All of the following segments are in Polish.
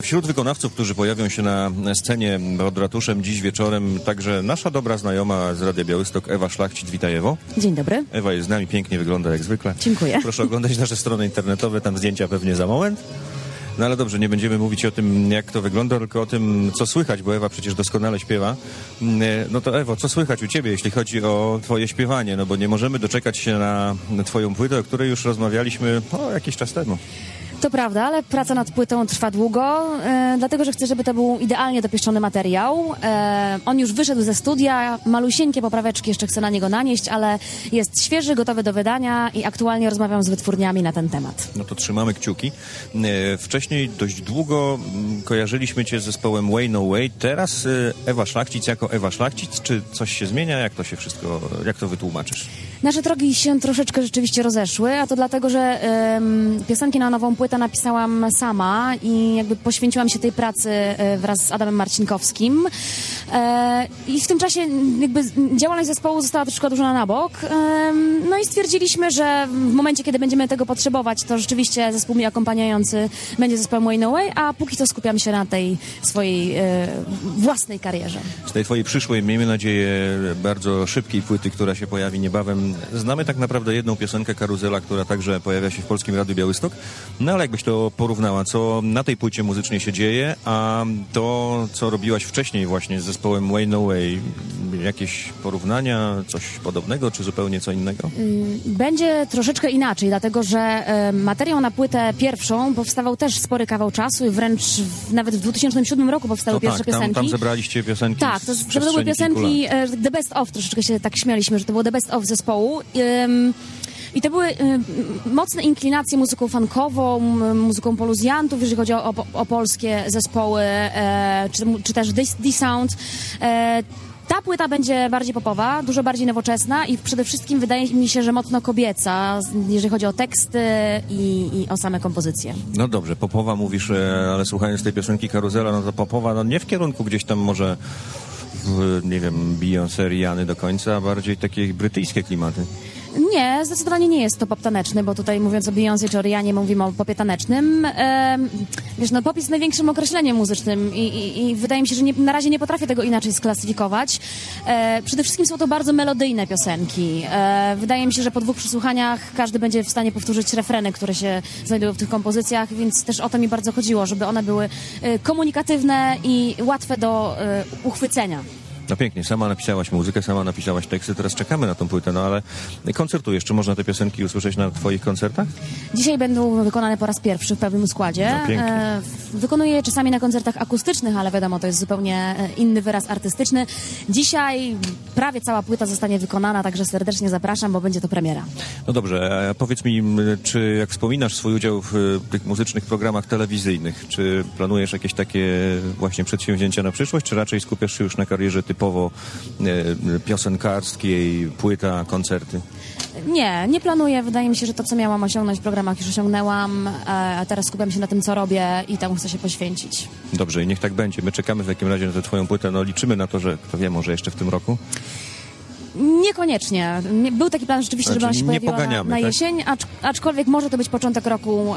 Wśród wykonawców, którzy pojawią się na scenie pod ratuszem dziś wieczorem, także nasza dobra znajoma z Radia Białystok, Ewa Szlachcic. Witaj, Ewo. Dzień dobry. Ewa jest z nami, pięknie wygląda jak zwykle. Dziękuję. Proszę oglądać nasze strony internetowe, tam zdjęcia pewnie za moment. No ale dobrze, nie będziemy mówić o tym, jak to wygląda, tylko o tym, co słychać, bo Ewa przecież doskonale śpiewa. No to Ewo, co słychać u ciebie, jeśli chodzi o twoje śpiewanie? No bo nie możemy doczekać się na twoją płytę, o której już rozmawialiśmy jakiś czas temu. To prawda, ale praca nad płytą trwa długo, dlatego że chcę, żeby to był idealnie dopieszczony materiał. On już wyszedł ze studia, malusieńkie popraweczki jeszcze chcę na niego nanieść, ale jest świeży, gotowy do wydania i aktualnie rozmawiam z wytwórniami na ten temat. No to trzymamy kciuki. Wcześniej dość długo kojarzyliśmy cię z zespołem Way No Way. Teraz Ewa Szlachcic jako Ewa Szlachcic. Czy coś się zmienia? Jak to się wszystko, jak to wytłumaczysz? Nasze drogi się troszeczkę rzeczywiście rozeszły, a to dlatego, że piosenki na nową płytę napisałam sama i jakby poświęciłam się tej pracy wraz z Adamem Marcinkowskim. I w tym czasie jakby działalność zespołu została troszkę odłożona na bok. No i stwierdziliśmy, że w momencie, kiedy będziemy tego potrzebować, to rzeczywiście zespół mi akompaniujący będzie zespołem Way No Way, a póki to skupiam się na tej swojej własnej karierze. Z tej twojej przyszłej, miejmy nadzieję, bardzo szybkiej płyty, która się pojawi niebawem, znamy tak naprawdę jedną piosenkę, Karuzela, która także pojawia się w Polskim Radiu Białystok. No ale jakbyś to porównała, co na tej płycie muzycznie się dzieje, a to, co robiłaś wcześniej właśnie z zespołem Way No Way, jakieś porównania, coś podobnego, czy zupełnie co innego? Będzie troszeczkę inaczej, dlatego że materiał na płytę pierwszą powstawał też spory kawał czasu i wręcz nawet w 2007 roku powstały pierwsze piosenki. Tam zebraliście piosenki. Tak, to były piosenki The Best Of, troszeczkę się tak śmialiśmy, że to było The Best Of zespołu. I to były mocne inklinacje muzyką funkową, muzyką poluzjantów, jeżeli chodzi o polskie zespoły, czy też D-Sound. Ta płyta będzie bardziej popowa, dużo bardziej nowoczesna i przede wszystkim wydaje mi się, że mocno kobieca, jeżeli chodzi o teksty i o same kompozycje. No dobrze, popowa mówisz, ale słuchając tej piosenki Karuzela, no to popowa, no nie w kierunku gdzieś tam może, nie wiem, Beyoncé, Rihanny do końca, a bardziej takie brytyjskie klimaty. Nie, zdecydowanie nie jest to pop taneczny, bo tutaj mówiąc o Beyoncé czy o Rihannie mówimy o popie tanecznym. Wiesz, no pop jest największym określeniem muzycznym i wydaje mi się, że na razie nie potrafię tego inaczej sklasyfikować. Przede wszystkim są to bardzo melodyjne piosenki. Wydaje mi się, że po 2 przesłuchaniach każdy będzie w stanie powtórzyć refreny, które się znajdują w tych kompozycjach, więc też o to mi bardzo chodziło, żeby one były komunikatywne i łatwe do uchwycenia. No pięknie, sama napisałaś muzykę, sama napisałaś teksty, teraz czekamy na tą płytę, no ale koncertujesz, czy można te piosenki usłyszeć na twoich koncertach? Dzisiaj będą wykonane po raz pierwszy w pełnym składzie. No, pięknie. Wykonuję je czasami na koncertach akustycznych, ale wiadomo, to jest zupełnie inny wyraz artystyczny. Dzisiaj prawie cała płyta zostanie wykonana, także serdecznie zapraszam, bo będzie to premiera. No dobrze, a powiedz mi, czy jak wspominasz swój udział w tych muzycznych programach telewizyjnych, czy planujesz jakieś takie właśnie przedsięwzięcia na przyszłość, czy raczej skupiasz się już na karierze typowo piosenkarskiej, płyta, koncerty? Nie planuję. Wydaje mi się, że to, co miałam osiągnąć w programach, już osiągnęłam, a teraz skupiam się na tym, co robię i temu chcę się poświęcić. Dobrze, i niech tak będzie. My czekamy w takim razie na tę twoją płytę. No liczymy na to, że kto wie, może jeszcze w tym roku? Niekoniecznie. Był taki plan rzeczywiście, żeby ona się pojawiła na jesień, aczkolwiek może to być początek roku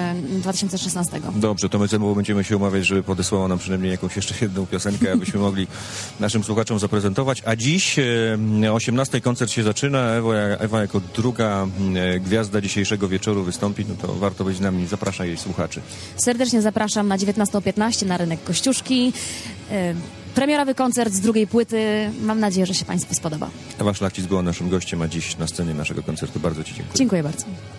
2016. Dobrze, to my znowu będziemy się umawiać, żeby podesłała nam przynajmniej jakąś jeszcze jedną piosenkę, abyśmy mogli naszym słuchaczom zaprezentować. A dziś o 18 koncert się zaczyna. Ewa jako druga gwiazda dzisiejszego wieczoru wystąpi, no to warto być z nami. Zapraszam jej słuchaczy. Serdecznie zapraszam na 19:15 na rynek Kościuszki. Premierowy koncert z drugiej płyty. Mam nadzieję, że się Państwu spodoba. Ewa Szlachcic była naszym gościem, a dziś na scenie naszego koncertu. Bardzo Ci dziękuję. Dziękuję bardzo.